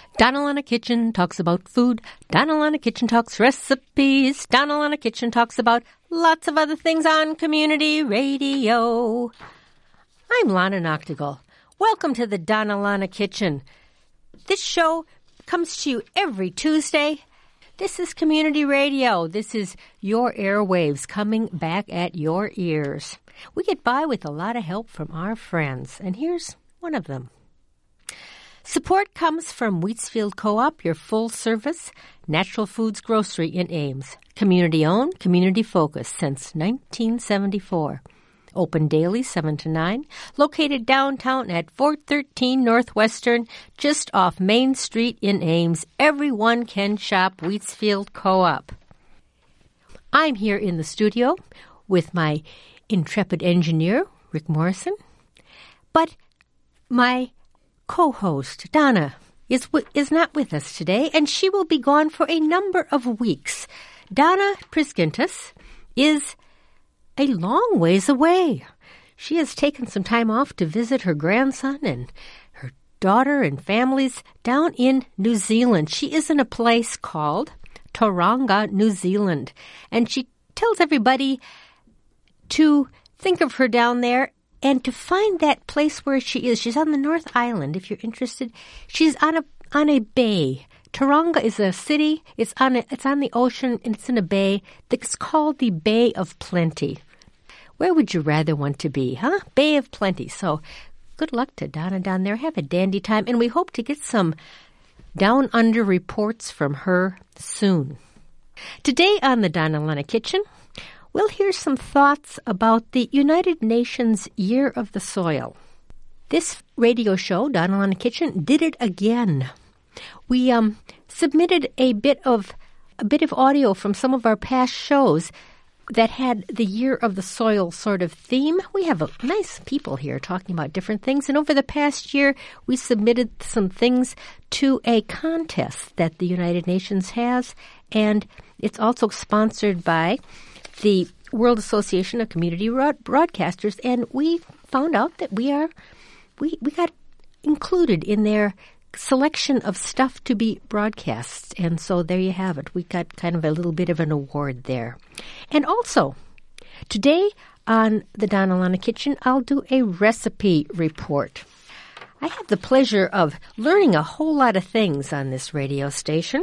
Donna Kitchen talks about food. Donna Kitchen talks recipes. Donna Kitchen talks about lots of other things on community radio. I'm Lana Noctegal. Welcome to the Donna Kitchen. This show comes to you every Tuesday. This is community radio. This is your airwaves coming back at your ears. We get by with a lot of help from our friends, and here's one of them. Support comes from Wheatsfield Co-op, your full-service natural foods grocery in Ames. Community-owned, community-focused since 1974. Open daily 7 to 9. Located downtown at 413 Northwestern, just off Main Street in Ames. Everyone can shop Wheatsfield Co-op. I'm here in the studio with my intrepid engineer, Rick Morrison. But my co-host, Donna, is not with us today, and she will be gone for a number of weeks. Donna Priskintis is a long ways away. She has taken some time off to visit her grandson and her daughter and families down in New Zealand. She is in a place called Tauranga, New Zealand, and she tells everybody to think of her down there and to find that place where she is. She's on the North Island, if you're interested. She's on a bay. Tauranga is a city. It's on the ocean, and it's in a bay that's called the Bay of Plenty. Where would you rather want to be, huh? Bay of Plenty. So good luck to Donna down there. Have a dandy time, and we hope to get some down under reports from her soon. Today on the Donna Kitchen, we'll hear some thoughts about the United Nations Year of the Soil. This radio show, Donna Kitchen, did it again. We submitted a bit of audio from some of our past shows that had the Year of the Soil sort of theme. We have nice people here talking about different things, and over the past year, we submitted some things to a contest that the United Nations has, and it's also sponsored by the World Association of Community Broadcasters, and we found out that we got included in their selection of stuff to be broadcast, and so there you have it. We got kind of a little bit of an award there. And also, today on the Donna Kitchen, I'll do a recipe report. I have the pleasure of learning a whole lot of things on this radio station,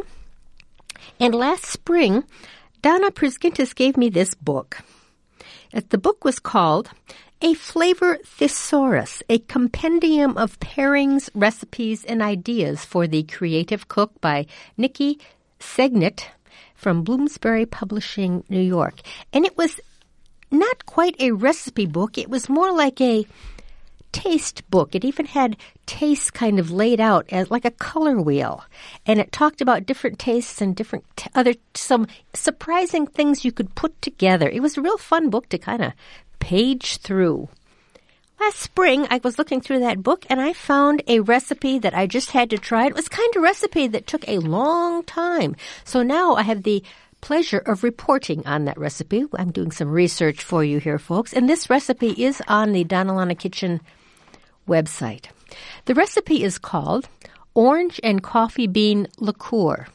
and last spring, Donna Priskintis gave me this book. The book was called A Flavor Thesaurus, a compendium of pairings, recipes, and ideas for the creative cook by Nikki Segnet from Bloomsbury Publishing, New York. And it was not quite a recipe book. It was more like a taste book. It even had tastes kind of laid out as like a color wheel. And it talked about different tastes and different some surprising things you could put together. It was a real fun book to kind of page through. Last spring, I was looking through that book, and I found a recipe that I just had to try. It was kind of recipe that took a long time. So now I have the pleasure of reporting on that recipe. I'm doing some research for you here, folks. And this recipe is on the Donna Kitchen website. The recipe is called Orange and Coffee Bean Liqueur.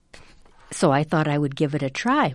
So I thought I would give it a try.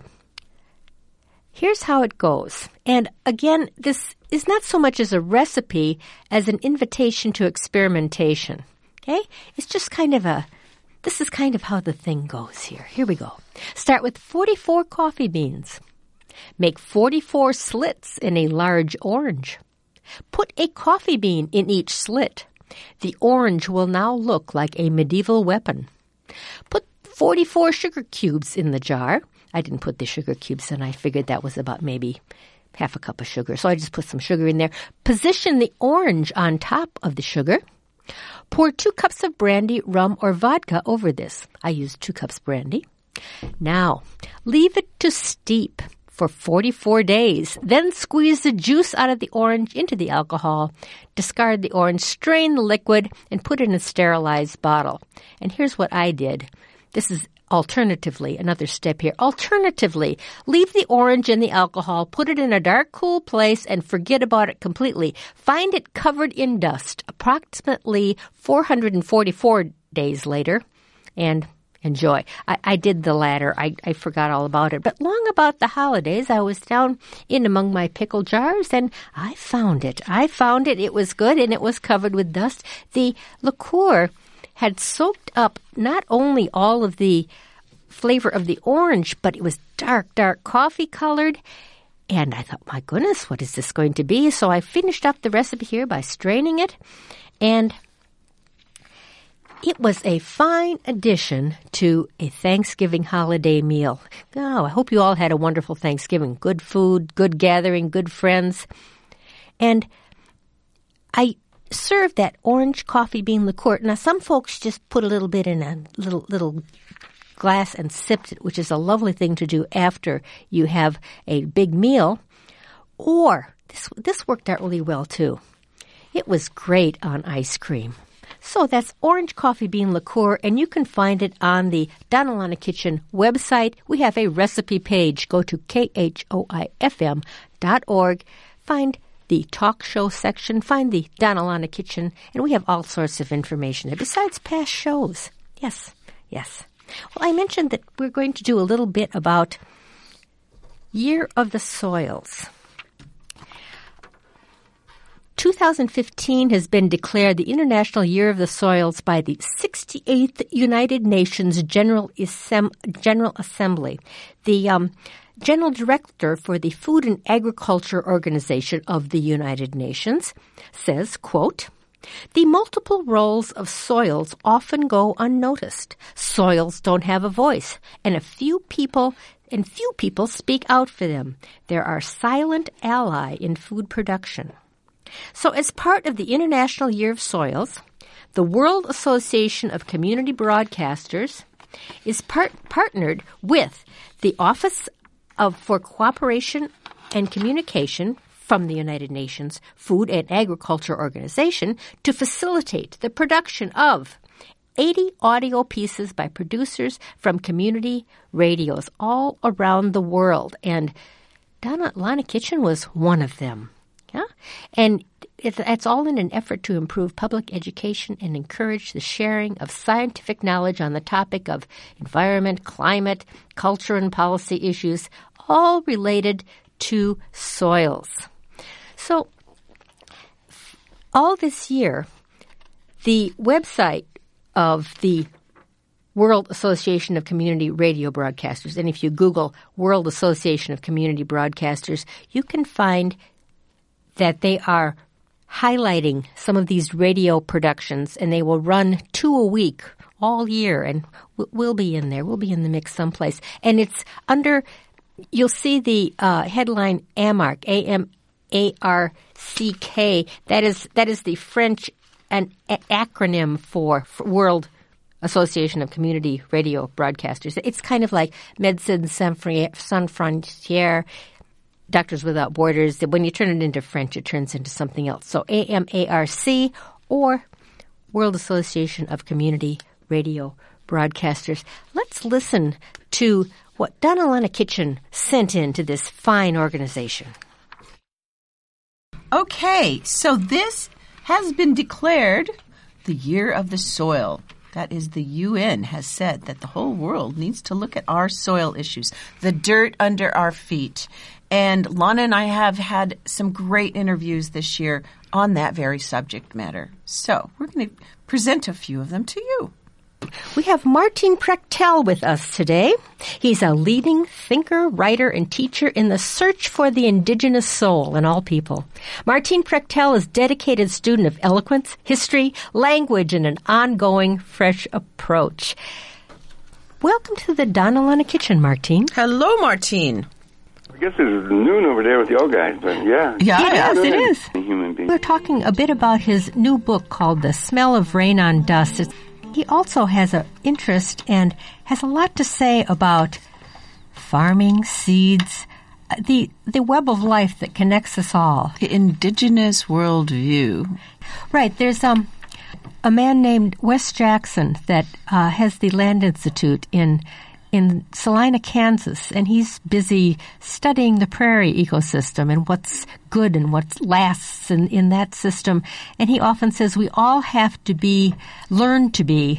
Here's how it goes. And again, this is not so much as a recipe as an invitation to experimentation. Okay? It's just this is kind of how the thing goes here. Here we go. Start with 44 coffee beans. Make 44 slits in a large orange. Put a coffee bean in each slit. The orange will now look like a medieval weapon. Put 44 sugar cubes in the jar. I didn't put the sugar cubes in. I figured that was about maybe half a cup of sugar. So I just put some sugar in there. Position the orange on top of the sugar. Pour 2 cups of brandy, rum, or vodka over this. I used 2 cups brandy. Now, leave it to steep for 44 days. Then squeeze the juice out of the orange into the alcohol. Discard the orange, strain the liquid, and put it in a sterilized bottle. And here's what I did. This is alternatively, another step here. Alternatively, leave the orange in the alcohol, put it in a dark, cool place, and forget about it completely. Find it covered in dust. Approximately 444 days later, and enjoy. I did the latter. I forgot all about it. But long about the holidays, I was down in among my pickle jars, and I found it. It was good, and it was covered with dust. The liqueur had soaked up not only all of the flavor of the orange, but it was dark coffee colored. And I thought, my goodness, what is this going to be? So I finished up the recipe here by straining it, and it was a fine addition to a Thanksgiving holiday meal. Oh, I hope you all had a wonderful Thanksgiving. Good food, good gathering, good friends. And I served that orange coffee bean liqueur. Now, some folks just put a little bit in a little glass and sipped it, which is a lovely thing to do after you have a big meal. Or, this worked out really well, too. It was great on ice cream. So that's orange coffee bean liqueur, and you can find it on the Donna Lana Kitchen website. We have a recipe page. Go to khoifm.org, find the talk show section, find the Donna Lana Kitchen, and we have all sorts of information there, besides past shows. Yes. Well, I mentioned that we're going to do a little bit about Year of the Soils. 2015 has been declared the International Year of the Soils by the 68th United Nations General Assembly. The General Director for the Food and Agriculture Organization of the United Nations says, quote, "The multiple roles of soils often go unnoticed. Soils don't have a voice, and few people speak out for them. They're our silent ally in food production." So as part of the International Year of Soils, the World Association of Community Broadcasters is partnered with the Office for Cooperation and Communication from the United Nations Food and Agriculture Organization to facilitate the production of 80 audio pieces by producers from community radios all around the world. And Donna Lana Kitchen was one of them. Yeah, and it's all in an effort to improve public education and encourage the sharing of scientific knowledge on the topic of environment, climate, culture, and policy issues, all related to soils. So, all this year, the website of the World Association of Community Radio Broadcasters, and if you Google World Association of Community Broadcasters, you can find that they are highlighting some of these radio productions, and they will run 2 a week all year, and we'll be in there. We'll be in the mix someplace. And it's under, you'll see the headline AMARC, A-M-A-R-C-K. That is the French acronym for World Association of Community Radio Broadcasters. It's kind of like Médecins Sans Frontières, Doctors Without Borders. When you turn it into French, it turns into something else. So AMARC or World Association of Community Radio Broadcasters. Let's listen to what Donna Lana Kitchen sent in to this fine organization. Okay, so this has been declared the Year of the Soil. That is, the UN has said that the whole world needs to look at our soil issues, the dirt under our feet. And Lana and I have had some great interviews this year on that very subject matter. So we're going to present a few of them to you. We have Martin Prechtel with us today. He's a leading thinker, writer, and teacher in the search for the indigenous soul in all people. Martin Prechtel is a dedicated student of eloquence, history, language, and an ongoing fresh approach. Welcome to the Donna Lana Kitchen, Martin. Hello, Martin. I guess it's noon over there with y'all guys, but yeah. Yeah, it is. Human being. We're talking a bit about his new book called The Smell of Rain on Dust. He also has an interest and has a lot to say about farming, seeds, the web of life that connects us all. The indigenous worldview. Right. There's a man named Wes Jackson that has the Land Institute in Salina, Kansas, and he's busy studying the prairie ecosystem and what's good and what lasts in that system. And he often says we all have to learn to be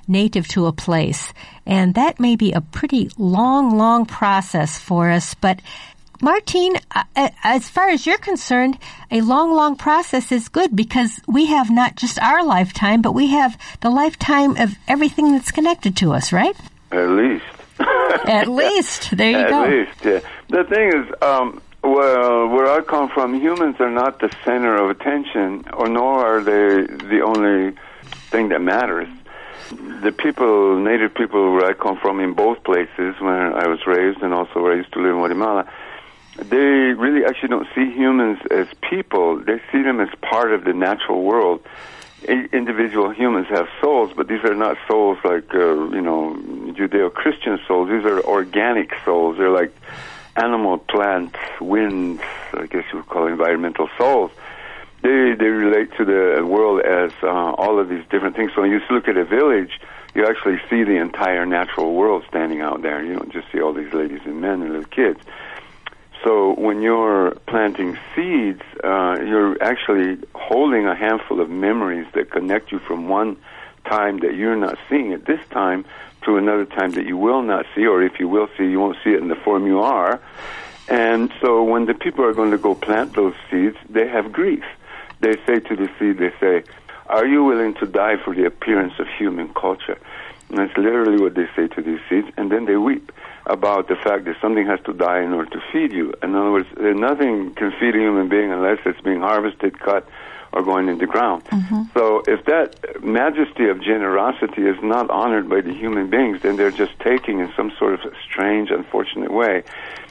native to a place. And that may be a pretty long process for us. But Martine, as far as you're concerned, a long process is good because we have not just our lifetime, but we have the lifetime of everything that's connected to us, right? At least. At least. There you go. At least, yeah. The thing is, well, where I come from, humans are not the center of attention, or nor are they the only thing that matters. The people, native people where I come from in both places, where I was raised and also where I used to live in Guatemala, they really actually don't see humans as people. They see them as part of the natural world. Individual humans have souls, but these are not souls like, Judeo-Christian souls. These are organic souls. They're like animal, plant, winds, I guess you would call it environmental souls. They relate to the world as all of these different things. So when you look at a village, you actually see the entire natural world standing out there. You don't just see all these ladies and men and little kids. So when you're planting seeds, you're actually holding a handful of memories that connect you from one time that you're not seeing at this time to another time that you will not see, or if you will see, you won't see it in the form you are. And so when the people are going to go plant those seeds, they have grief. They say to the seed, they say, "Are you willing to die for the appearance of human culture?" And that's literally what they say to these seeds. And then they weep about the fact that something has to die in order to feed you. In other words, nothing can feed a human being unless it's being harvested, cut, or going in the ground. Mm-hmm. So if that majesty of generosity is not honored by the human beings, then they're just taking in some sort of strange, unfortunate way.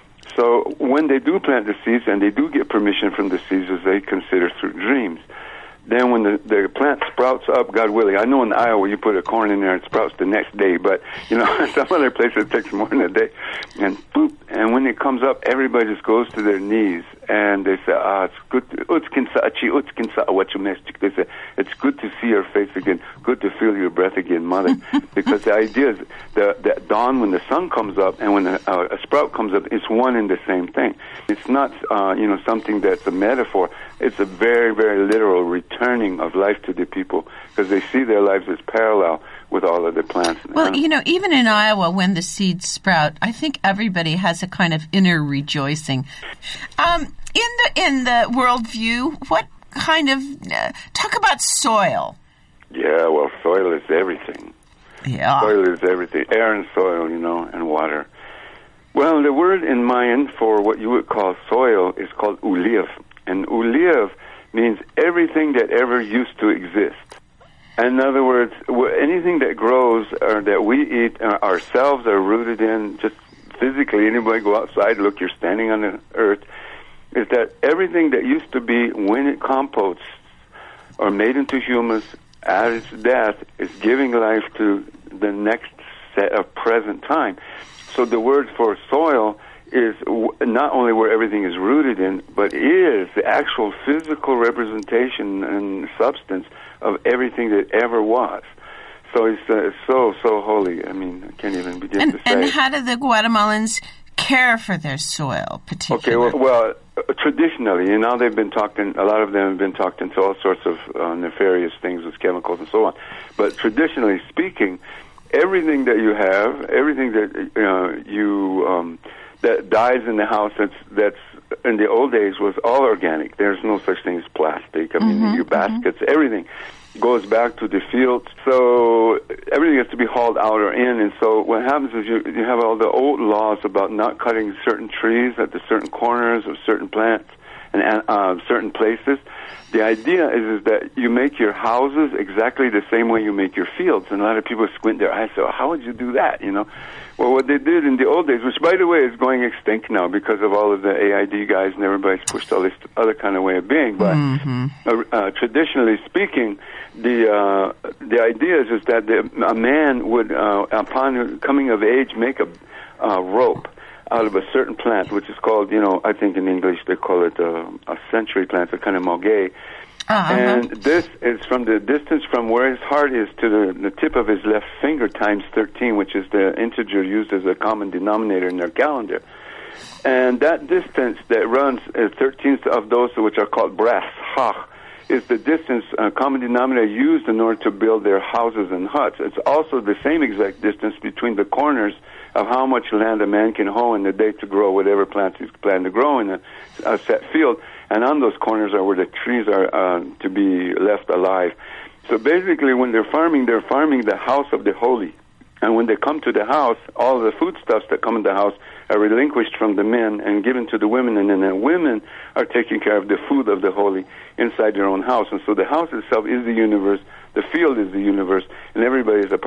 So when they do plant the seeds, and they do get permission from the seeds, as they consider through dreams, then when the plant sprouts up, God willing, I know in Iowa you put a corn in there, it sprouts the next day, but, some other places it takes more than a day. And boop, and when it comes up, everybody just goes to their knees, and they say, it's good, they say, it's good to see your face again, good to feel your breath again, mother. Because the idea is that dawn, when the sun comes up, and when a sprout comes up, it's one and the same thing. It's not, something that's a metaphor. It's a very, very literal returning of life to the people, because they see their lives as parallel with all of the plants. Well, even in Iowa, when the seeds sprout, I think everybody has a kind of inner rejoicing. In the worldview, what kind of talk about soil? Yeah, well, soil is everything. Yeah, soil is everything. Air and soil, and water. Well, the word in Mayan for what you would call soil is called uliv, and uliv means everything that ever used to exist. In other words, anything that grows or that we eat ourselves are rooted in, just physically, anybody go outside, look, you're standing on the earth, is that everything that used to be, when it composts or made into humus at its death, is giving life to the next set of present time. So the word for soil is not only where everything is rooted in, but is the actual physical representation and substance of everything that ever was. So it's so holy. I mean, I can't even begin to say. And how do the Guatemalans care for their soil, particularly? Okay, well, traditionally, they've been talking, a lot of them have been talked into all sorts of nefarious things with chemicals and so on. But traditionally speaking, everything that you have, everything that that dies in the house that's in the old days was all organic. There's no such thing as plastic. I mean, your baskets, everything goes back to the fields. So everything has to be hauled out or in. And so what happens is you have all the old laws about not cutting certain trees at the certain corners of certain plants and certain places. The idea is that you make your houses exactly the same way you make your fields. And a lot of people squint their eyes and say, well, how would you do that, Well, what they did in the old days, which, by the way, is going extinct now because of all of the AID guys and everybody's pushed all this other kind of way of being. But traditionally speaking, the idea is that a man would, upon coming of age, make a rope out of a certain plant, which is called, I think in English they call it a century plant, a kind of maguey. And this is from the distance from where his heart is to the tip of his left finger times 13, which is the integer used as a common denominator in their calendar. And that distance that runs 13 of those which are called brass, hach, is the distance, common denominator, used in order to build their houses and huts. It's also the same exact distance between the corners of how much land a man can hoe in a day to grow whatever plants he's planning to grow in a set field. And on those corners are where the trees are to be left alive. So basically, when they're farming the house of the holy. And when they come to the house, all the foodstuffs that come in the house are relinquished from the men and given to the women, and then the women are taking care of the food of the holy inside their own house. And so the house itself is the universe, the field is the universe, and everybody is a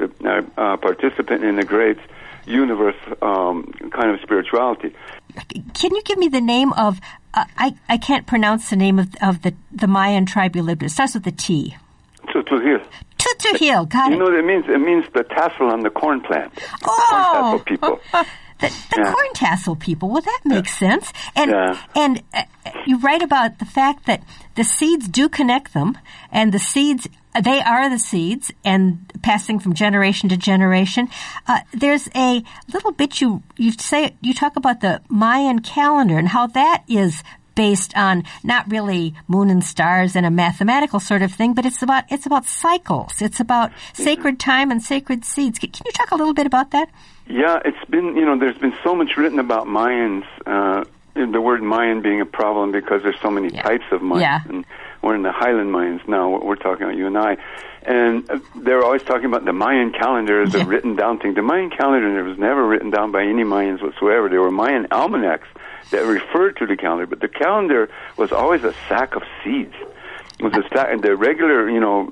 participant in a great universe kind of spirituality. Can you give me the name of, I can't pronounce the name of the Mayan tribe you lived in. It starts with a T. Tutuhil. Tutuhil, got it. You know what it means? It means the tassel on the corn plant. Corn tassel people. The corn tassel people. Well, that makes sense. And you write about the fact that the seeds do connect them, and the seeds, they are the seeds, and passing from generation to generation. There's a little bit you talk about the Mayan calendar and how that is based on not really moon and stars and a mathematical sort of thing, but it's about cycles. It's about sacred time and sacred seeds. Can you talk a little bit about that? Yeah, it's been, there's been so much written about Mayans, the word Mayan being a problem because there's so many types of Mayans. Yeah. And we're in the Highland Mayans now, we're talking about you and I. And they're always talking about the Mayan calendar as a written down thing. The Mayan calendar was never written down by any Mayans whatsoever. There were Mayan almanacs that referred to the calendar, but the calendar was always a sack of seeds. It was a sack, and the regular,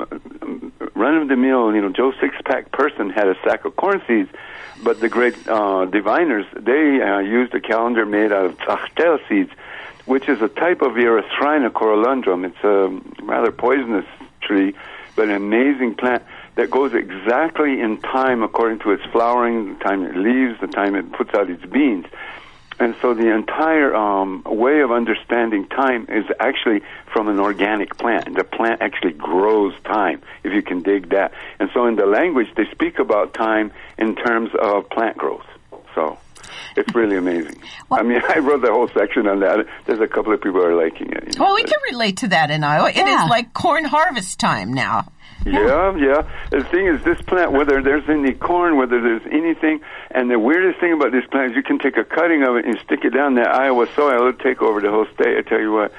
run-of-the-mill, Joe Six-Pack person had a sack of corn seeds, but the great diviners, they used a calendar made out of tachtel seeds, which is a type of Erythrina corolundrum. It's a rather poisonous tree, but an amazing plant that goes exactly in time according to its flowering, the time it leaves, the time it puts out its beans. And so the entire way of understanding time is actually from an organic plant. The plant actually grows time, if you can dig that. And so in the language, they speak about time in terms of plant growth. So it's really amazing. Well, I wrote the whole section on that. There's a couple of people who are liking it. Well, we can relate to that in Iowa. It is like corn harvest time now. Yeah. The thing is, this plant, whether there's any corn, whether there's anything, and the weirdest thing about this plant is you can take a cutting of it and stick it down that Iowa soil. It'll take over the whole state, I tell you what.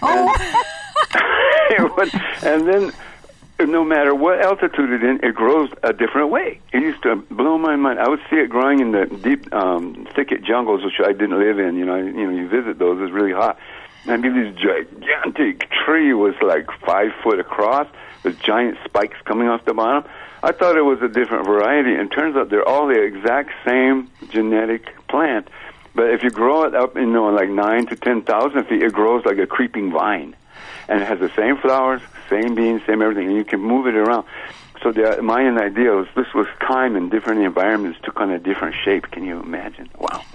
And then, no matter what altitude it's in, it grows a different way. It used to blow my mind. I would see it growing in the deep thicket jungles, which I didn't live in. You visit those. It's really hot. And this gigantic tree was like 5 foot across, with giant spikes coming off the bottom. I thought it was a different variety, and turns out they're all the exact same genetic plant. But if you grow it up, like 9 to 10,000 feet, it grows like a creeping vine. And it has the same flowers, same beans, same everything, and you can move it around. So the Mayan idea was this was time in different environments took on a different shape. Can you imagine? Wow.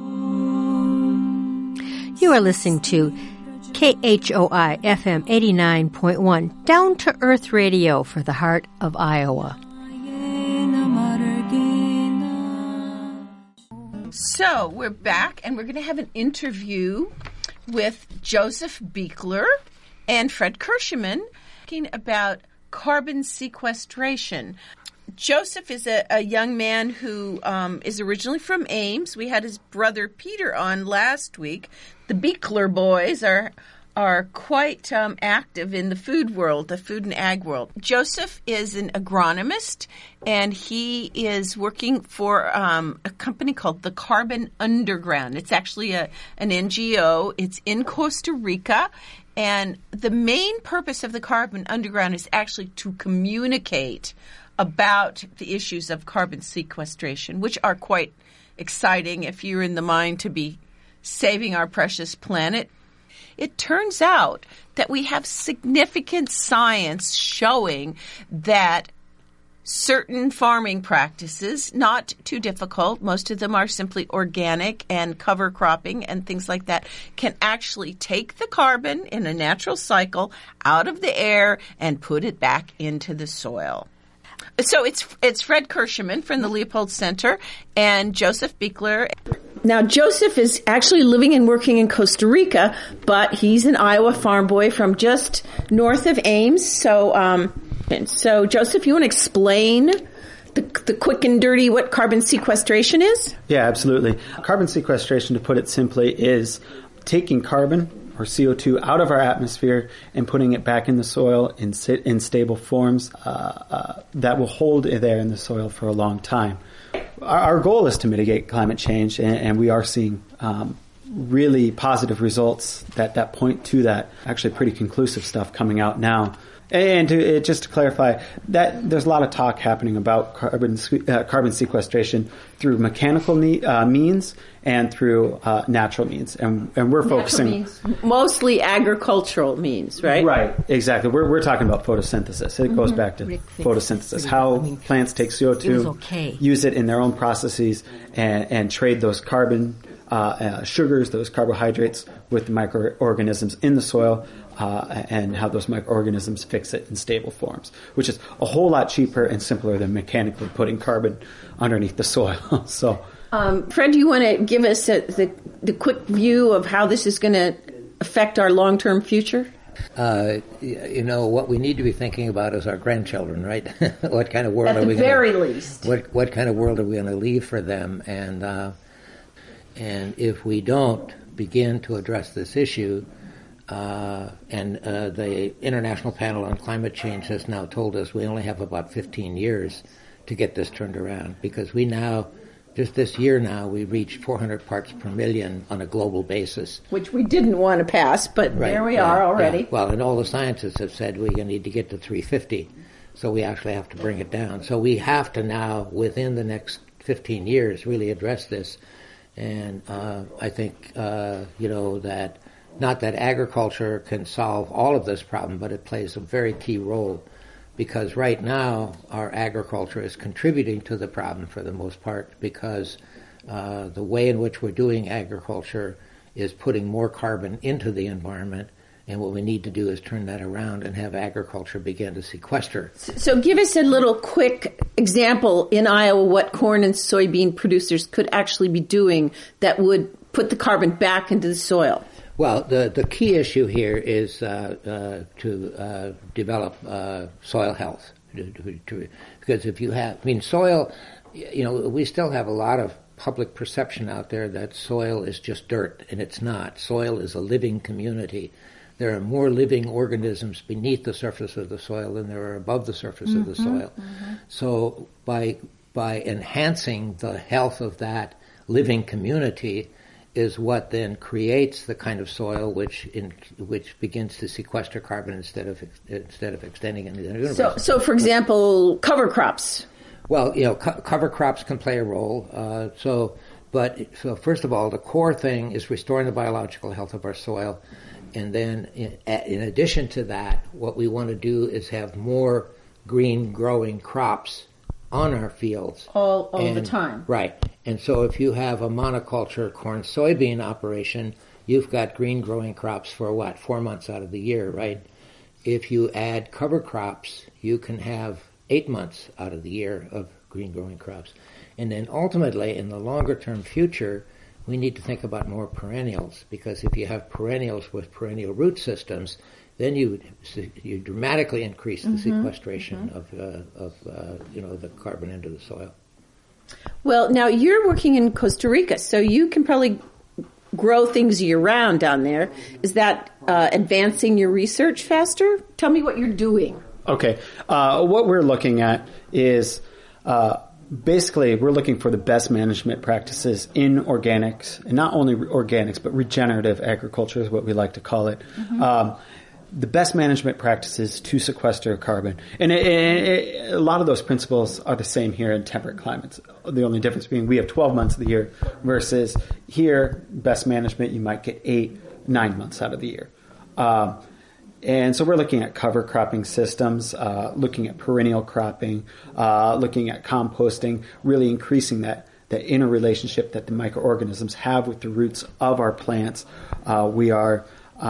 You are listening to KHOI FM 89.1, Down to Earth Radio for the heart of Iowa. So we're back, and we're going to have an interview with Joseph Buechler and Fred Kirschman talking about carbon sequestration. Joseph is a young man who is originally from Ames. We had his brother Peter on last week. The Buechler boys are quite active in the food world, the food and ag world. Joseph is an agronomist, and he is working for a company called the Carbon Underground. It's actually an NGO. It's in Costa Rica, and the main purpose of the Carbon Underground is actually to communicate about the issues of carbon sequestration, which are quite exciting if you're in the mind to be saving our precious planet. It turns out that we have significant science showing that certain farming practices, not too difficult, most of them are simply organic and cover cropping and things like that, can actually take the carbon in a natural cycle out of the air and put it back into the soil. So it's Fred Kirschman from the Leopold Center and Joseph Buechler. Now, Joseph is actually living and working in Costa Rica, but he's an Iowa farm boy from just north of Ames. So Joseph, you want to explain the quick and dirty what carbon sequestration is? Yeah, absolutely. Carbon sequestration, to put it simply, is taking carbon or CO2 out of our atmosphere and putting it back in the soil in stable forms that will hold it there in the soil for a long time. Our goal is to mitigate climate change, and we are seeing really positive results that point to that. Actually, pretty conclusive stuff coming out now. And just to clarify, that there's a lot of talk happening about carbon sequestration through mechanical means and through natural means, and we're focusing mostly agricultural means, right? Right, exactly. We're talking about photosynthesis. It goes back to photosynthesis, how plants take CO2, use it in their own processes, and trade those carbon sugars, those carbohydrates, with the microorganisms in the soil. And how those microorganisms fix it in stable forms, which is a whole lot cheaper and simpler than mechanically putting carbon underneath the soil. So, Fred, do you want to give us the quick view of how this is going to affect our long-term future? What we need to be thinking about is our grandchildren, right? What kind of world are we? At the very least, what kind of world are we going to leave for them? And if we don't begin to address this issue. The International Panel on Climate Change has now told us we only have about 15 years to get this turned around, because we now, just this year now, we reached 400 parts per million on a global basis. Which we didn't want to pass, but right, there we are already. Yeah. Well, and all the scientists have said we need to get to 350, so we actually have to bring it down. So we have to now, within the next 15 years, really address this. And I think, that not that agriculture can solve all of this problem, but it plays a very key role, because right now our agriculture is contributing to the problem for the most part, because the way in which we're doing agriculture is putting more carbon into the environment, and what we need to do is turn that around and have agriculture begin to sequester. So give us a little quick example in Iowa what corn and soybean producers could actually be doing that would put the carbon back into the soil. Well, the key issue here is to develop soil health. Because if you have, soil, we still have a lot of public perception out there that soil is just dirt, and it's not. Soil is a living community. There are more living organisms beneath the surface of the soil than there are above the surface of the soil. Mm-hmm. So by enhancing the health of that living community is what then creates the kind of soil which begins to sequester carbon instead of extending it into the universe. So for example, cover crops. Well, cover crops can play a role. So first of all, the core thing is restoring the biological health of our soil, and then in addition to that, what we want to do is have more green growing crops on our fields all the time. Right. And so if you have a monoculture corn soybean operation, you've got green growing crops for 4 months out of the year, right? If you add cover crops, you can have 8 months out of the year of green growing crops. And then ultimately, in the longer term future, we need to think about more perennials, because if you have perennials with perennial root systems, then you dramatically increase the sequestration of the carbon into the soil. Well, now you're working in Costa Rica, so you can probably grow things year-round down there. Is that advancing your research faster? Tell me what you're doing. Okay. What we're looking at is basically we're looking for the best management practices in organics, and not only organics, but regenerative agriculture is what we like to call it. Mm-hmm. The best management practices to sequester carbon. And a lot of those principles are the same here in temperate climates. The only difference being we have 12 months of the year versus here, best management, you might get 8-9 months out of the year. And so we're looking at cover cropping systems, looking at perennial cropping, looking at composting, really increasing that interrelationship that the microorganisms have with the roots of our plants. We are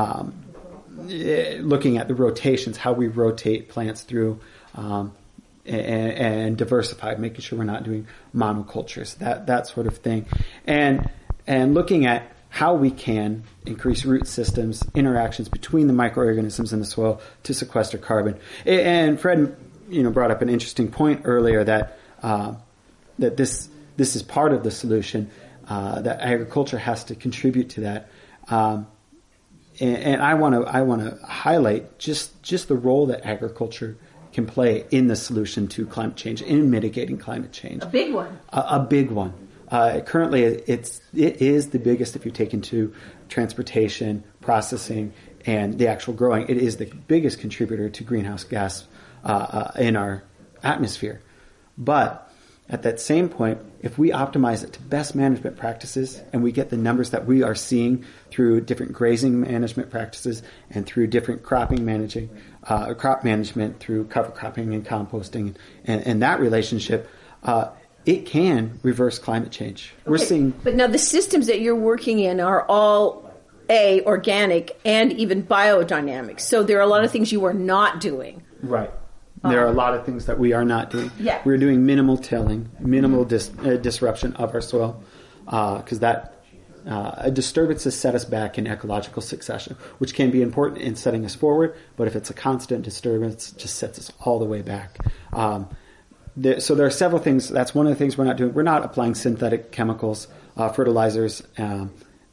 looking at the rotations, how we rotate plants through, and diversify, making sure we're not doing monocultures, that sort of thing. And and looking at how we can increase root systems, interactions between the microorganisms in the soil to sequester carbon. And Fred, brought up an interesting point earlier that that this is part of the solution, that agriculture has to contribute to that. And I want to highlight just the role that agriculture can play in the solution to climate change, in mitigating climate change. A big one. A big one. Currently, it is the biggest if you take into transportation, processing, and the actual growing. It is the biggest contributor to greenhouse gas in our atmosphere. But at that same point, if we optimize it to best management practices and we get the numbers that we are seeing through different grazing management practices and through different crop management through cover cropping and composting and that relationship, it can reverse climate change. Okay. We're seeing... But now the systems that you're working in are all, organic and even biodynamic. So there are a lot of things you are not doing. Right. There are a lot of things that we are not doing. Yeah. We're doing minimal tilling, minimal disruption of our soil, because a disturbance has set us back in ecological succession, which can be important in setting us forward, but if it's a constant disturbance, it just sets us all the way back. So there are several things. That's one of the things we're not doing. We're not applying synthetic chemicals, fertilizers, No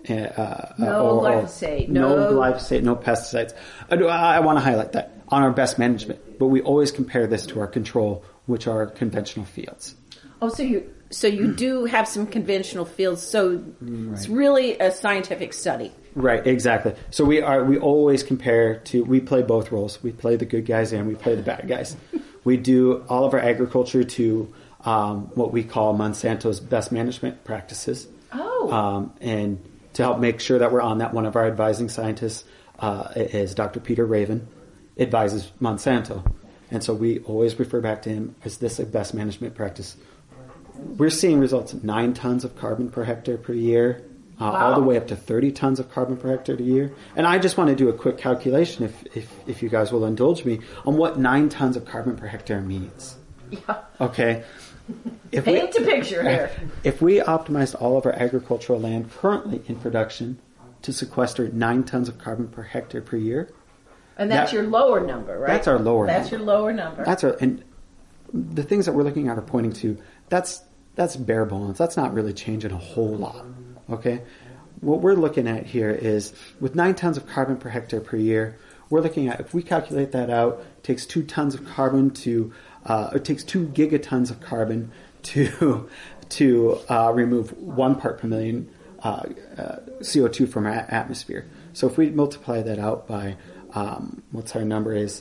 glyphosate. No glyphosate, no pesticides. I want to highlight that on our best management, but we always compare this to our control, which are conventional fields. Oh, so you do have some conventional fields. So It's really a scientific study. Right, exactly. So we always compare to, we play both roles. We play the good guys and we play the bad guys. We do all of our agriculture to what we call Monsanto's best management practices. Oh. And to help make sure that we're on that, one of our advising scientists is Dr. Peter Raven, advises Monsanto. And so we always refer back to him as this a best management practice. We're seeing results of 9 tons of carbon per hectare per year, all the way up to 30 tons of carbon per hectare a year. And I just want to do a quick calculation, if you guys will indulge me, on what 9 tons of carbon per hectare means. Yeah. Okay. Paint a picture here. If we optimized all of our agricultural land currently in production to sequester 9 tons of carbon per hectare per year. And that's your lower number, right? That's our lower number. That's your lower number. And the things that we're looking at are pointing to, that's bare bones. That's not really changing a whole lot. Okay? What we're looking at here is, with 9 tons of carbon per hectare per year, we're looking at, if we calculate that out, it takes 2 tons of carbon it takes 2 gigatons of carbon to remove 1 part per million CO2 from our atmosphere. So if we multiply that out by, what's our number is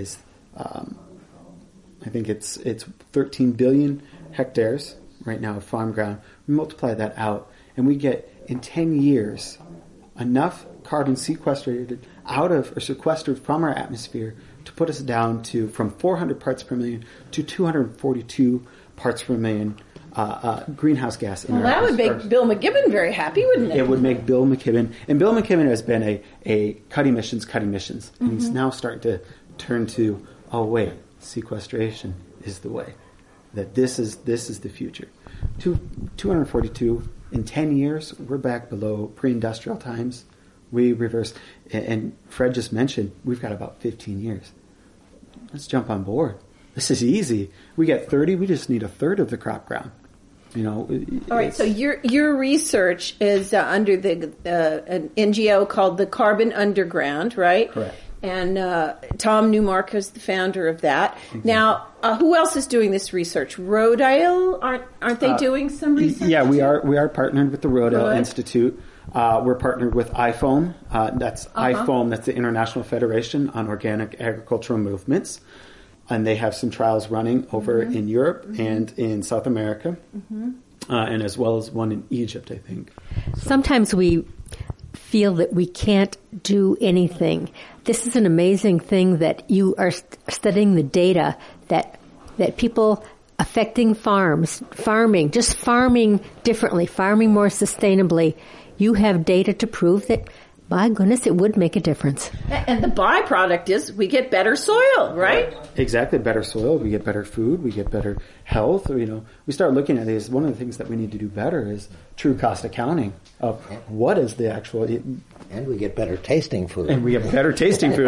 I think it's 13 billion hectares right now of farm ground. We multiply that out, and we get, in 10 years, enough carbon sequestered out of or sequestered from our atmosphere to put us down to from 400 parts per million to 242 parts per million greenhouse gas. Well, that would make Bill McKibben very happy, wouldn't it? It would make Bill McKibben, and Bill McKibben has been a cut emissions, and he's now starting to turn to, oh wait, sequestration is the way. That this is the future. 242 in 10 years, we're back below pre-industrial times. We reversed, and Fred just mentioned we've got about 15 years. Let's jump on board. This is easy. We get 30. We just need a third of the crop ground. All right. So your research is under an NGO called the Carbon Underground, right? Correct. And Tom Newmark is the founder of that. Exactly. Now, who else is doing this research? Rodale, aren't they doing some research? Yeah, we are partnered with the Rodale Institute. We're partnered with IFOAM. That's IFOAM. That's the International Federation on Organic Agricultural Movements, and they have some trials running over in Europe and in South America, and as well as one in Egypt, I think. Sometimes we feel that we can't do anything. This is an amazing thing that you are studying the data that people affecting farming differently, farming more sustainably. You have data to prove that by goodness, it would make a difference. And the byproduct is we get better soil, right? Exactly, better soil, we get better food, we get better health. We start looking at these. One of the things that we need to do better is true cost accounting of what is the actual. And we get better tasting food. And we have better tasting food.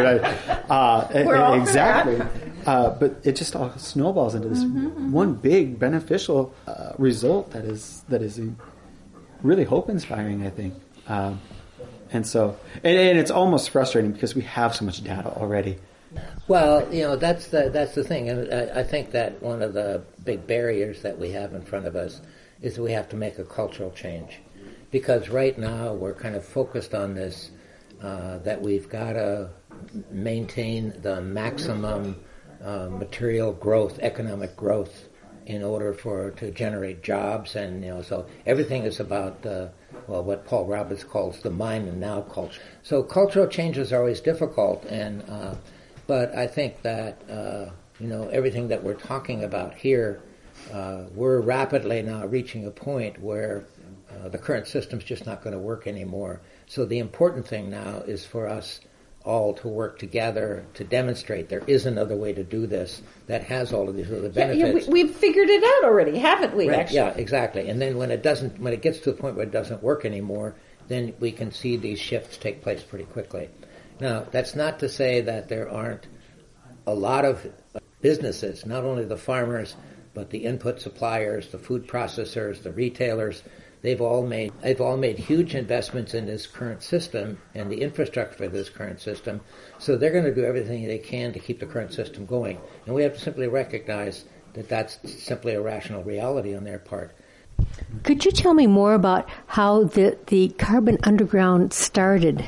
Exactly. But it just all snowballs into this one big beneficial result that is really hope inspiring, I think. And it's almost frustrating because we have so much data already. Well, that's the thing, and I think that one of the big barriers that we have in front of us is that we have to make a cultural change, because right now we're kind of focused on this that we've got to maintain the maximum material growth, economic growth, in order to generate jobs, and so everything is about what Paul Roberts calls the mind and now culture. So cultural changes are always difficult, and but I think that everything that we're talking about here, we're rapidly now reaching a point where the current system's just not going to work anymore. So the important thing now is for us all to work together to demonstrate there is another way to do this that has all of these other benefits. We've figured it out already, haven't we? Right, actually? yeah, exactly. And then when it gets to the point where it doesn't work anymore, then we can see these shifts take place pretty quickly. Now, that's not to say that there aren't a lot of businesses, not only the farmers, but the input suppliers, the food processors, the retailers. They've all made huge investments in this current system and the infrastructure for this current system. So they're going to do everything they can to keep the current system going. And we have to simply recognize that that's simply a rational reality on their part. Could you tell me more about how the Carbon Underground started?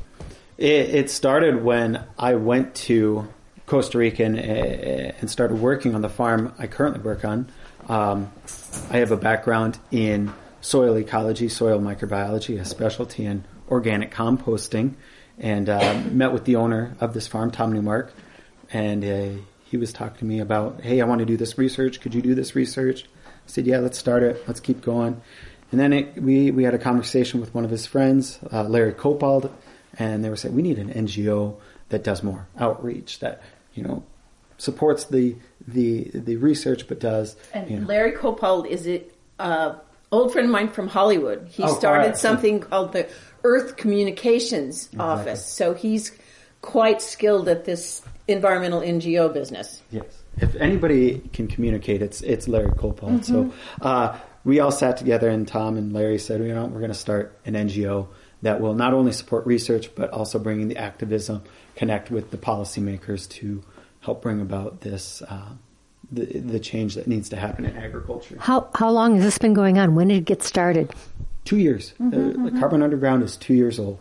It started when I went to Costa Rica and started working on the farm I currently work on. I have a background in soil ecology, soil microbiology, a specialty in organic composting, and met with the owner of this farm, Tom Newmark, and he was talking to me about, hey, I want to do this research. Could you do this research? I said, yeah, let's start it. Let's keep going. And then we had a conversation with one of his friends, Larry Copald, and they were saying, we need an NGO that does more outreach, that supports the research, but does. And Larry Copald is an old friend of mine from Hollywood. He started something called the Earth Communications Office, so he's quite skilled at this environmental NGO business. Yes. If anybody can communicate, it's Larry Copald. So we all sat together, and Tom and Larry said, we're going to start an NGO that will not only support research, but also bring in the activism, connect with the policymakers to help bring about this the change that needs to happen in agriculture. How long has this been going on? When did it get started? 2 years. The Carbon Underground is 2 years old.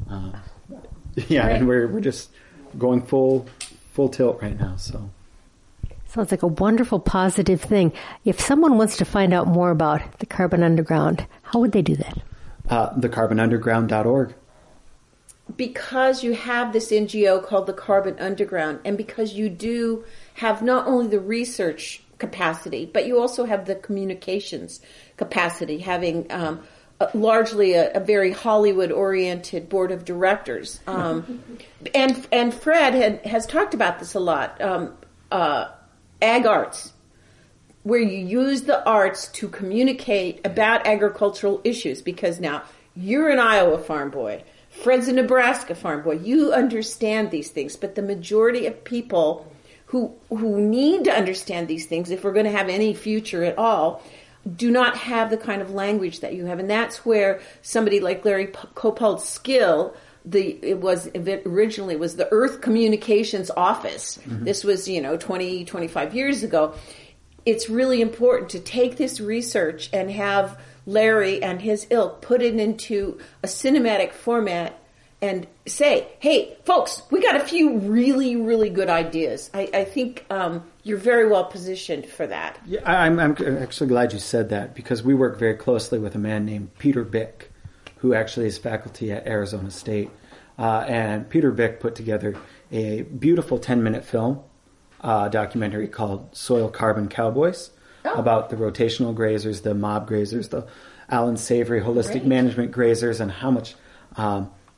And we're just going full tilt right now. So sounds like a wonderful, positive thing. If someone wants to find out more about the Carbon Underground, how would they do that? thecarbonunderground.org. Because you have this NGO called the Carbon Underground, and because you do have not only the research capacity, but you also have the communications capacity, having largely a very Hollywood-oriented board of directors. And Fred has talked about this a lot, ag arts, where you use the arts to communicate about agricultural issues, because now you're an Iowa farm boy, Fred's a Nebraska farm boy. You understand these things, but the majority of people who need to understand these things, if we're going to have any future at all, do not have the kind of language that you have. And that's where somebody like Larry Copald's skill, originally was the Earth Communications Office. Mm-hmm. This was, 20, 25 years ago. It's really important to take this research and have Larry and his ilk put it into a cinematic format and say, hey, folks, we got a few really, really good ideas. I think you're very well positioned for that. Yeah, I'm actually glad you said that, because we work very closely with a man named Peter Bick, who actually is faculty at Arizona State. And Peter Bick put together a beautiful 10-minute film documentary called Soil Carbon Cowboys, about the rotational grazers, the mob grazers, the Allen Savory holistic management grazers, and how much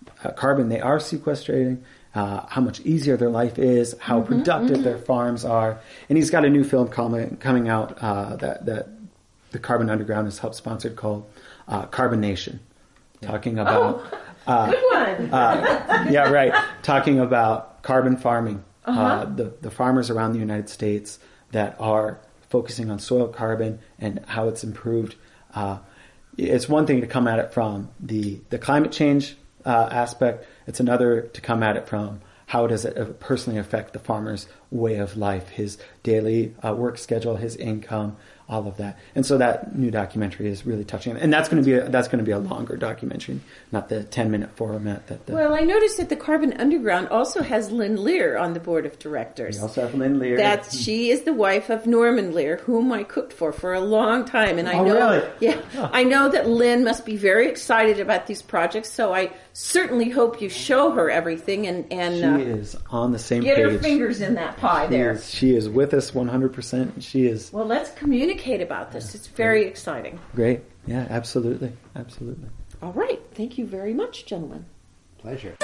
carbon they are sequestrating, how much easier their life is, how productive their farms are. And he's got a new film coming out that the Carbon Underground has helped sponsor called Carbon Nation, talking about... good one. Yeah, right. Talking about carbon farming. The farmers around the United States that are focusing on soil carbon and how it's improved. It's one thing to come at it from the climate change aspect. It's another to come at it from how does it personally affect the farmer's way of life, his daily work schedule, his income, all of that. And so that new documentary is really touching, and that's going to be a longer documentary, not the 10-minute format. Well, I noticed that the Carbon Underground also has Lynn Lear on the board of directors. We also have Lynn Lear. She is the wife of Norman Lear, whom I cooked for a long time, and I know, really? Yeah, I know that Lynn must be very excited about these projects. So I certainly hope you show her everything and she is on the same get page. Her fingers in that pie there. She is with us 100%. She is. Well, let's communicate about this. It's very exciting. Great. Yeah, absolutely. All right. Thank you very much, gentlemen. Pleasure.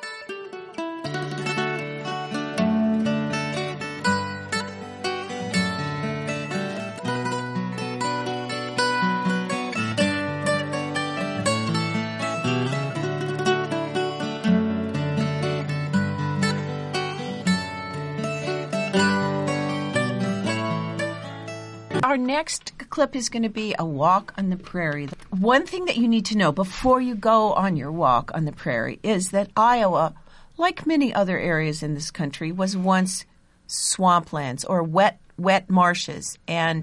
Our next clip is going to be a walk on the prairie. One thing that you need to know before you go on your walk on the prairie is that Iowa, like many other areas in this country, was once swamplands or wet marshes, and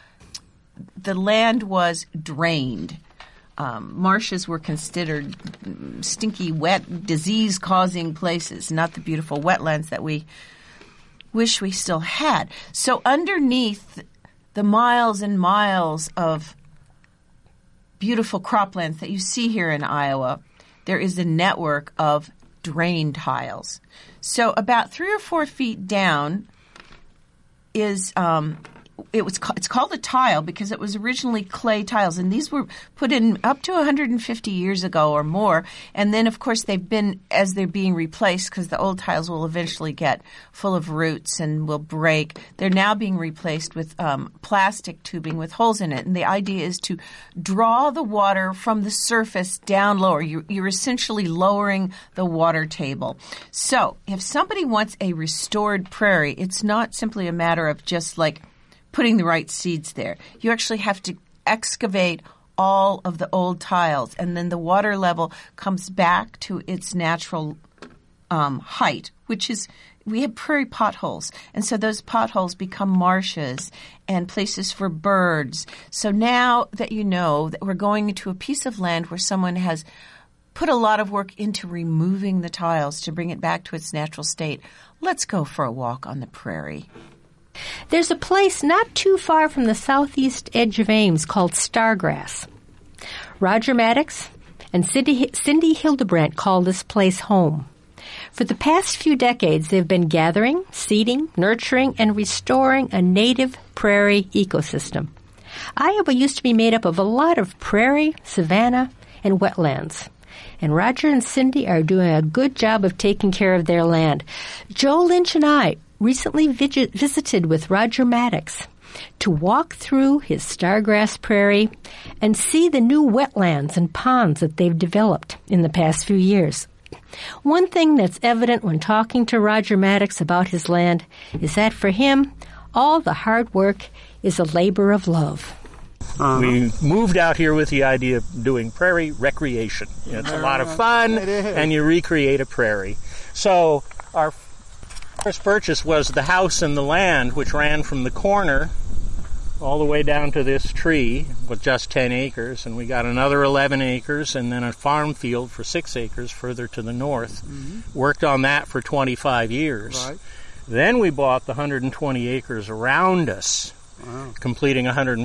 the land was drained. Marshes were considered stinky, wet, disease-causing places, not the beautiful wetlands that we wish we still had. So underneath the miles and miles of beautiful croplands that you see here in Iowa, there is a network of drain tiles. So about 3 or 4 feet down is it's called a tile because it was originally clay tiles, and these were put in up to 150 years ago or more. And then, of course, as they're being replaced, because the old tiles will eventually get full of roots and will break, they're now being replaced with plastic tubing with holes in it. And the idea is to draw the water from the surface down lower. You're essentially lowering the water table. So if somebody wants a restored prairie, it's not simply a matter of just like putting the right seeds there. You actually have to excavate all of the old tiles, and then the water level comes back to its natural height, which is we have prairie potholes. And so those potholes become marshes and places for birds. So now that you know that we're going into a piece of land where someone has put a lot of work into removing the tiles to bring it back to its natural state, let's go for a walk on the prairie. There's a place not too far from the southeast edge of Ames called Stargrass. Roger Maddox and Cindy Hildebrandt call this place home. For the past few decades, they've been gathering, seeding, nurturing, and restoring a native prairie ecosystem. Iowa used to be made up of a lot of prairie, savanna, and wetlands. And Roger and Cindy are doing a good job of taking care of their land. Joe Lynch and I recently visited with Roger Maddox to walk through his Stargrass Prairie and see the new wetlands and ponds that they've developed in the past few years. One thing that's evident when talking to Roger Maddox about his land is that for him, all the hard work is a labor of love. We moved out here with the idea of doing prairie recreation. It's a lot of fun, and you recreate a prairie. So our first purchase was the house and the land, which ran from the corner all the way down to this tree with just 10 acres, and we got another 11 acres and then a farm field for 6 acres further to the north. Worked on that for 25 years. Right. Then we bought the 120 acres around us, completing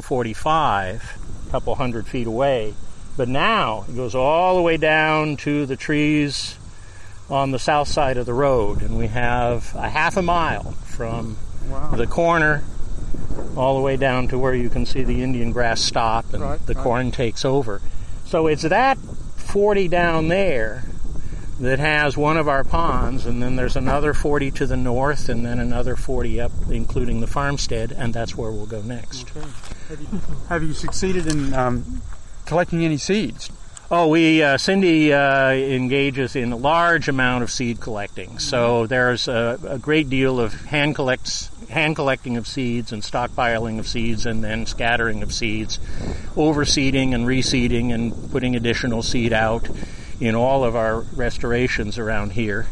145, a couple hundred feet away. But now it goes all the way down to the trees on the south side of the road, and we have a half a mile from the corner all the way down to where you can see the Indian grass stop and the corn takes over. So it's that 40 down there that has one of our ponds, and then there's another 40 to the north, and then another 40 up, including the farmstead, and that's where we'll go next. Okay. Have you succeeded in collecting any seeds? Oh, Cindy engages in a large amount of seed collecting. So there's a great deal of hand collecting of seeds and stockpiling of seeds and then scattering of seeds, overseeding and reseeding and putting additional seed out in all of our restorations around here.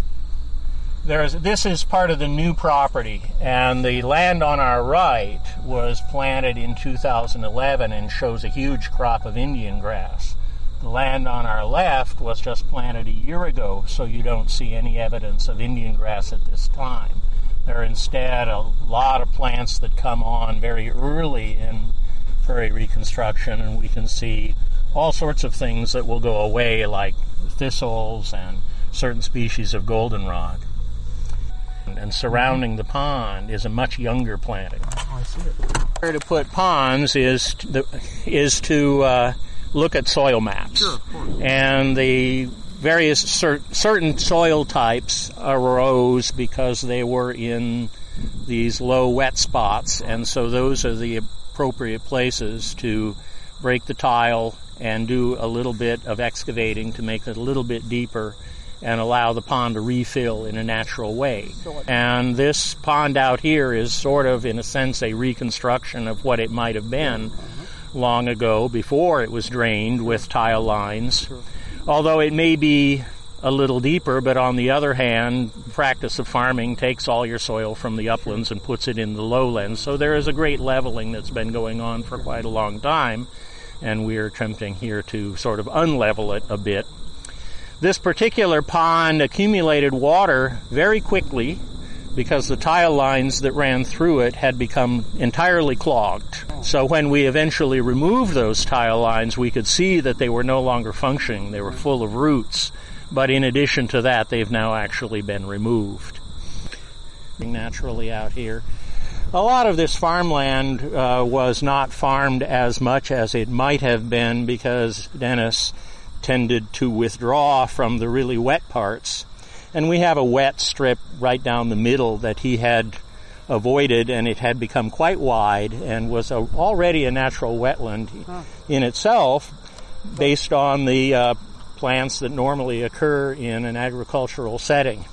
This is part of the new property, and the land on our right was planted in 2011 and shows a huge crop of Indian grass. The land on our left was just planted a year ago, so you don't see any evidence of Indian grass at this time. There are instead a lot of plants that come on very early in prairie reconstruction, and we can see all sorts of things that will go away, like thistles and certain species of goldenrod. And surrounding the pond is a much younger planting. Oh, I see it. Where to put ponds is to look at soil maps. Sure, of course. And the various certain soil types arose because they were in these low wet spots, and so those are the appropriate places to break the tile and do a little bit of excavating to make it a little bit deeper and allow the pond to refill in a natural way. And this pond out here is sort of, in a sense, a reconstruction of what it might have been long ago before it was drained with tile lines. Although it may be a little deeper, but on the other hand, practice of farming takes all your soil from the uplands and puts it in the lowlands. So there is a great leveling that's been going on for quite a long time, and we're attempting here to sort of unlevel it a bit. This particular pond accumulated water very quickly because the tile lines that ran through it had become entirely clogged. So when we eventually removed those tile lines, we could see that they were no longer functioning. They were full of roots. But in addition to that, they've now actually been removed. Naturally out here. A lot of this farmland was not farmed as much as it might have been because Dennis tended to withdraw from the really wet parts. And we have a wet strip right down the middle that he had avoided, and it had become quite wide and was already a natural wetland in itself based on the plants that normally occur in an agricultural setting.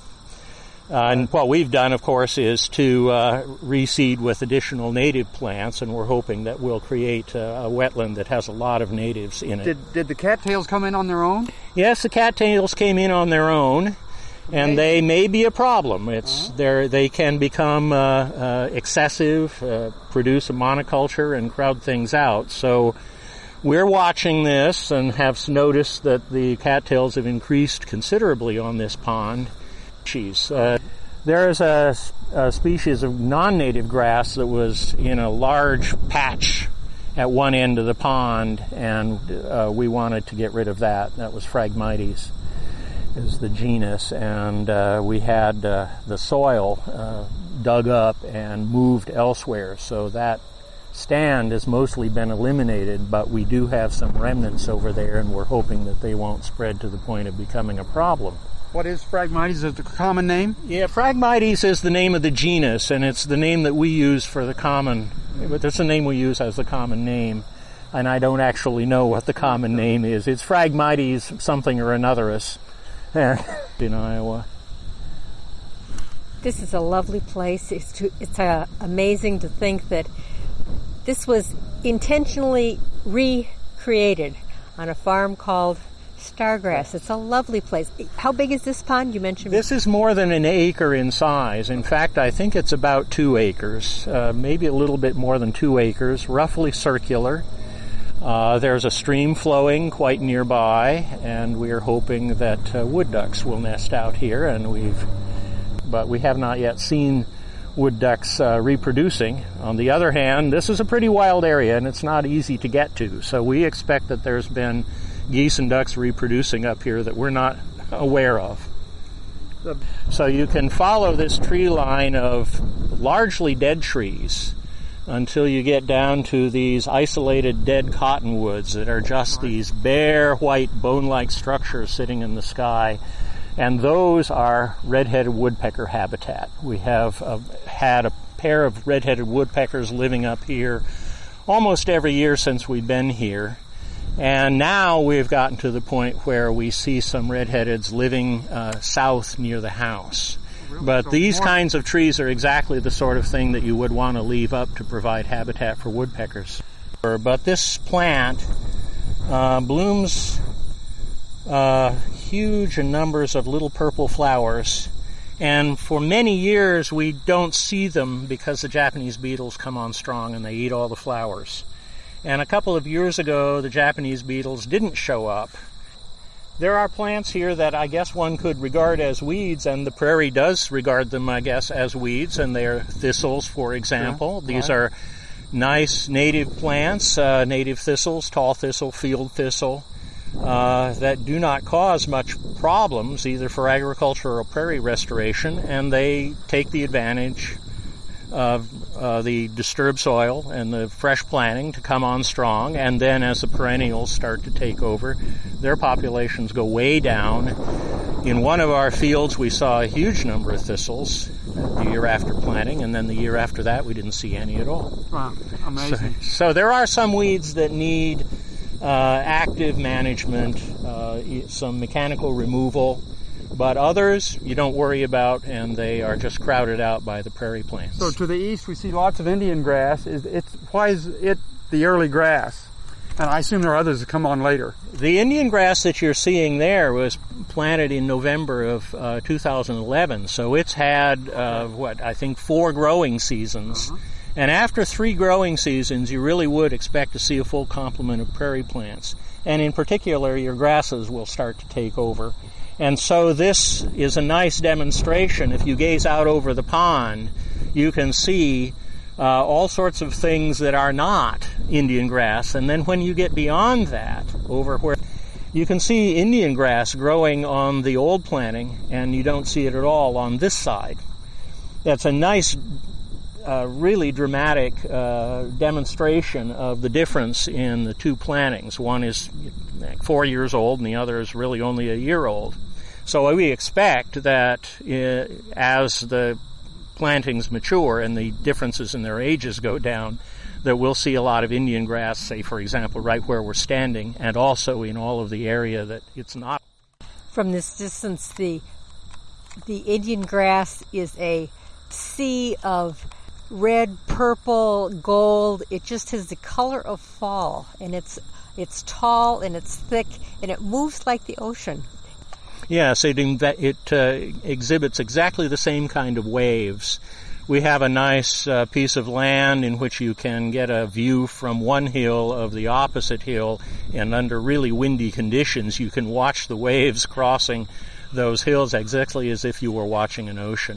And what we've done, of course, is to reseed with additional native plants, and we're hoping that we'll create a wetland that has a lot of natives in it. Did the cattails come in on their own? Yes, the cattails came in on their own, and they may be a problem. They can become excessive, produce a monoculture, and crowd things out. So we're watching this and have noticed that the cattails have increased considerably on this pond. There is a species of non-native grass that was in a large patch at one end of the pond, and we wanted to get rid of that. That was Phragmites, is the genus, and we had the soil dug up and moved elsewhere, so that stand has mostly been eliminated, but we do have some remnants over there, and we're hoping that they won't spread to the point of becoming a problem. What is Phragmites? Is it the common name? Yeah, Phragmites is the name of the genus, and it's the name that we use for the common, but that's the name we use as the common name, and I don't actually know what the common name is. It's Phragmites something or anotherus in Iowa. This is a lovely place. It's amazing to think that this was intentionally recreated on a farm called Stargrass. It's a lovely place. How big is this pond you mentioned? This is more than an acre in size. In fact, I think it's about 2 acres, maybe a little bit more than 2 acres, roughly circular. There's a stream flowing quite nearby, and we are hoping that wood ducks will nest out here, but we have not yet seen wood ducks reproducing. On the other hand, this is a pretty wild area, and it's not easy to get to, so we expect that there's been geese and ducks reproducing up here that we're not aware of. So you can follow this tree line of largely dead trees until you get down to these isolated dead cottonwoods that are just these bare white bone-like structures sitting in the sky. And those are red-headed woodpecker habitat. We have had a pair of red-headed woodpeckers living up here almost every year since we've been here. And now we've gotten to the point where we see some redheadeds living south near the house. But these kinds of trees are exactly the sort of thing that you would want to leave up to provide habitat for woodpeckers. But this plant blooms huge numbers of little purple flowers, and for many years we don't see them because the Japanese beetles come on strong and they eat all the flowers. And a couple of years ago the Japanese beetles didn't show up. There are plants here that I guess one could regard as weeds, and the prairie does regard them, I guess, as weeds, and they're thistles, for example. Sure. These are nice native plants, native thistles, tall thistle, field thistle, that do not cause much problems either for agriculture or prairie restoration, and they take the advantage of the disturbed soil and the fresh planting to come on strong, and then as the perennials start to take over, their populations go way down. In one of our fields we saw a huge number of thistles the year after planting, and then the year after that we didn't see any at all. Wow, amazing. So there are some weeds that need active management, some mechanical removal, but others you don't worry about, and they are just crowded out by the prairie plants. So to the east we see lots of Indian grass. Why is it the early grass? And I assume there are others that come on later. The Indian grass that you're seeing there was planted in November of 2011, so it's had, I think 4 growing seasons. Uh-huh. And after 3 growing seasons, you really would expect to see a full complement of prairie plants. And in particular, your grasses will start to take over. And so this is a nice demonstration. If you gaze out over the pond, you can see all sorts of things that are not Indian grass. And then when you get beyond that, over where you can see Indian grass growing on the old planting, and you don't see it at all on this side. That's a nice, really dramatic demonstration of the difference in the 2 plantings. One is 4 years old, and the other is really only a year old. So we expect that as the plantings mature and the differences in their ages go down, that we'll see a lot of Indian grass, say, for example, right where we're standing, and also in all of the area that it's not. From this distance, the Indian grass is a sea of red, purple, gold. It just has the color of fall, and it's tall and it's thick and it moves like the ocean. Yes, it exhibits exactly the same kind of waves. We have a nice piece of land in which you can get a view from one hill of the opposite hill, and under really windy conditions you can watch the waves crossing those hills exactly as if you were watching an ocean.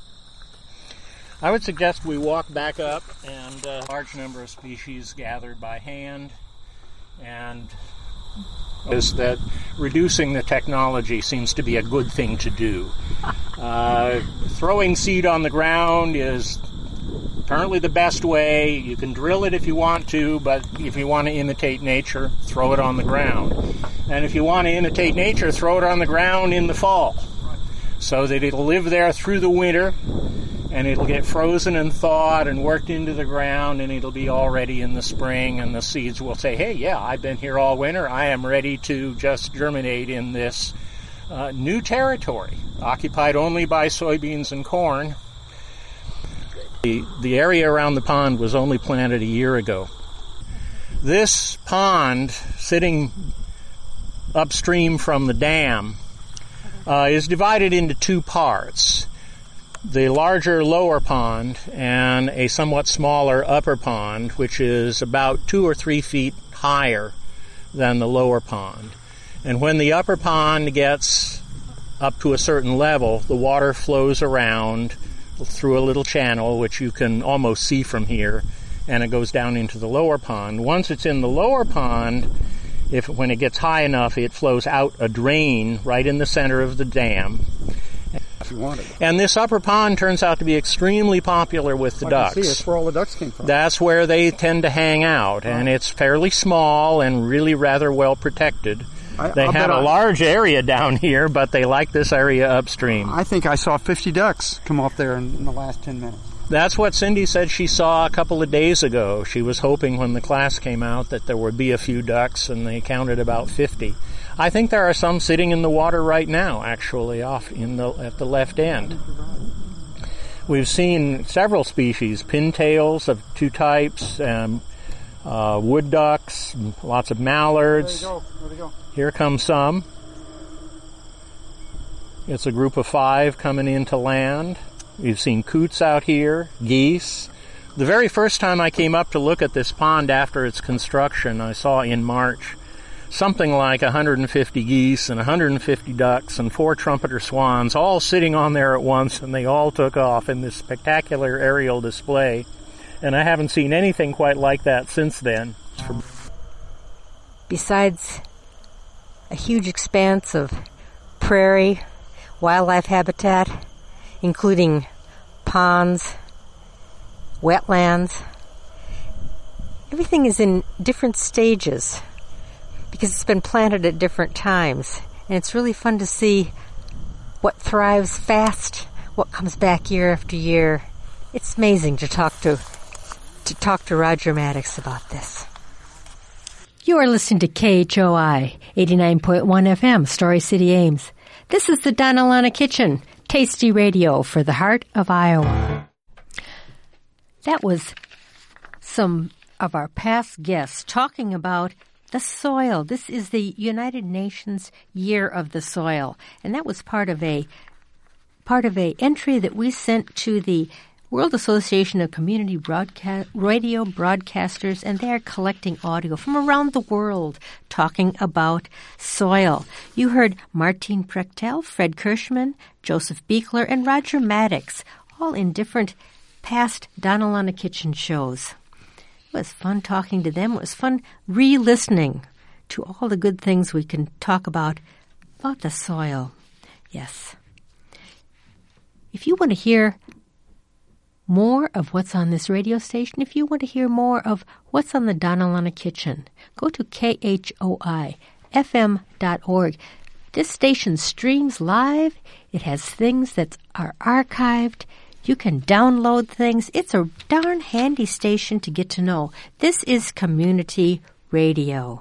I would suggest we walk back up, and a large number of species gathered by hand, and is that reducing the technology seems to be a good thing to do. Throwing seed on the ground is apparently the best way. You can drill it if you want to, but if you want to imitate nature, throw it on the ground. And if you want to imitate nature, throw it on the ground in the fall, so that it'll live there through the winter, and it'll get frozen and thawed and worked into the ground, and it'll be all ready in the spring, and the seeds will say, hey, yeah, I've been here all winter. I am ready to just germinate in this new territory, occupied only by soybeans and corn. The area around the pond was only planted a year ago. This pond, sitting upstream from the dam, is divided into 2 parts. The larger lower pond and a somewhat smaller upper pond, which is about 2 or 3 feet higher than the lower pond. And when the upper pond gets up to a certain level, the water flows around through a little channel, which you can almost see from here, and it goes down into the lower pond. Once it's in the lower pond, when it gets high enough, it flows out a drain right in the center of the dam. she wanted. And this upper pond turns out to be extremely popular with the ducks. I can see it's where all the ducks came from. That's where they tend to hang out, and it's fairly small and really rather well protected. They have a large area down here, but they like this area upstream. I think I saw 50 ducks come off there in the last 10 minutes. That's what Cindy said she saw a couple of days ago. She was hoping when the class came out that there would be a few ducks, and they counted about 50. I think there are some sitting in the water right now, actually, off at the left end. We've seen several species, pintails of two types, wood ducks, lots of mallards. There they go. Here come some. It's a group of 5 coming into land. We've seen coots out here, geese. The very first time I came up to look at this pond after its construction, I saw in March something like 150 geese and 150 ducks and 4 trumpeter swans all sitting on there at once, and they all took off in this spectacular aerial display. And I haven't seen anything quite like that since then. Besides a huge expanse of prairie, wildlife habitat, including ponds, wetlands, everything is in different stages because it's been planted at different times. And it's really fun to see what thrives fast, what comes back year after year. It's amazing to talk to Roger Maddox about this. You are listening to KHOI 89.1 FM, Story City, Ames. This is the Donna Lana Kitchen, tasty radio for the heart of Iowa. That was some of our past guests talking about the soil. This is the United Nations Year of the Soil, and that was part of a entry that we sent to the World Association of Community Radio Broadcasters, and they are collecting audio from around the world talking about soil. You heard Martine Prechtel, Fred Kirschman, Joseph Buechler, and Roger Maddox, all in different past Donna Lana Kitchen shows. It was fun talking to them. It was fun re-listening to all the good things we can talk about the soil. Yes. If you want to hear more of what's on this radio station, if you want to hear more of what's on the Donna Lana Kitchen, go to KHOIFM.org. This station streams live. It has things that are archived. You can download things. It's a darn handy station to get to know. This is community radio.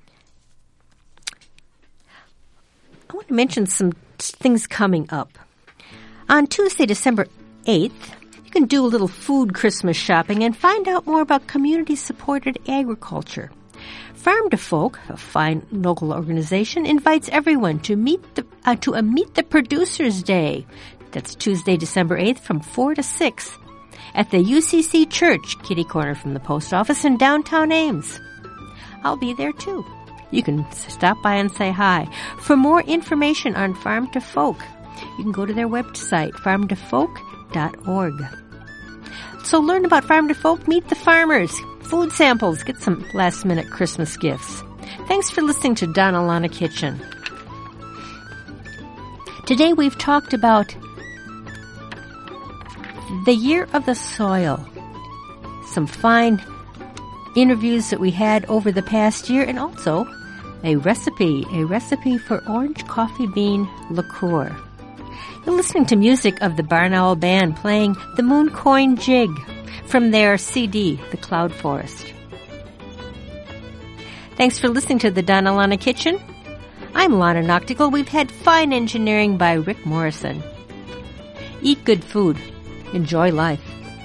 I want to mention some things coming up. On Tuesday, December 8th, you can do a little food Christmas shopping and find out more about community-supported agriculture. Farm to Folk, a fine local organization, invites everyone to Meet the Producers Day. That's Tuesday, December 8th from 4 to 6 at the UCC Church, kitty corner from the post office in downtown Ames. I'll be there too. You can stop by and say hi. For more information on Farm to Folk, you can go to their website, farmtofolk.org. So learn about Farm to Folk, meet the farmers, food samples, get some last-minute Christmas gifts. Thanks for listening to Donna Lana Kitchen. Today we've talked about the Year of the Soil, some fine interviews that we had over the past year, and also a recipe for orange coffee bean liqueur. You're listening to music of the Barn Owl Band playing the Moon Coin Jig from their CD, The Cloud Forest. Thanks for listening to the Donna Lana Kitchen. I'm Lana Noctigal. We've had fine engineering by Rick Morrison. Eat good food. Enjoy life.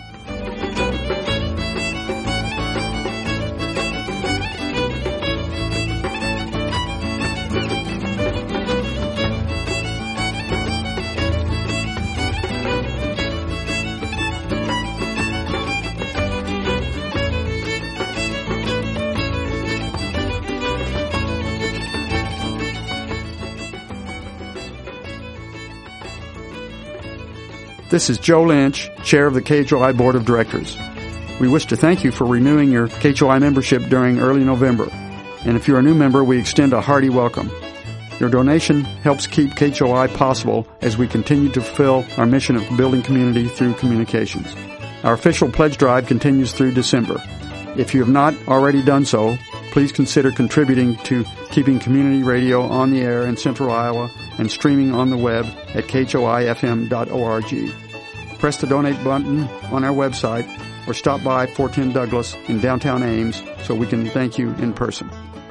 This is Joe Lynch, Chair of the KHOI Board of Directors. We wish to thank you for renewing your KHOI membership during early November. And if you're a new member, we extend a hearty welcome. Your donation helps keep KHOI possible as we continue to fulfill our mission of building community through communications. Our official pledge drive continues through December. If you have not already done so, please consider contributing to keeping community radio on the air in Central Iowa and streaming on the web at khoifm.org. Press the donate button on our website or stop by 410 Douglas in downtown Ames so we can thank you in person.